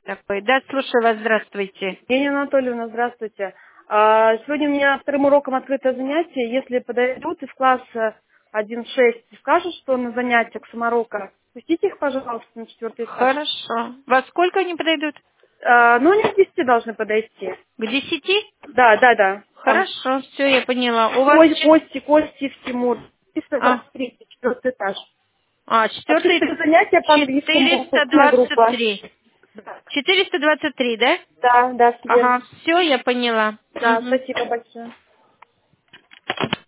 Такой. Да, слушаю вас, здравствуйте. Евгения Анатольевна, здравствуйте. Сегодня у меня вторым уроком открытое занятие. Если подойдут из класса 1-6 и скажут, что на занятиях саморока, пустите их, пожалуйста, на 4 этаж. Хорошо. Во сколько они подойдут? Ну, они к 10 должны подойти. К 10? Да. Там Хорошо, все, я поняла. У вас... Костик, Тимур. А, 423, 4 этаж. четвертый... Открытое занятие по английскому, устная группа. 423. 423, да? Да, Ага, верно. все, я поняла. Да, Мгм. спасибо большое.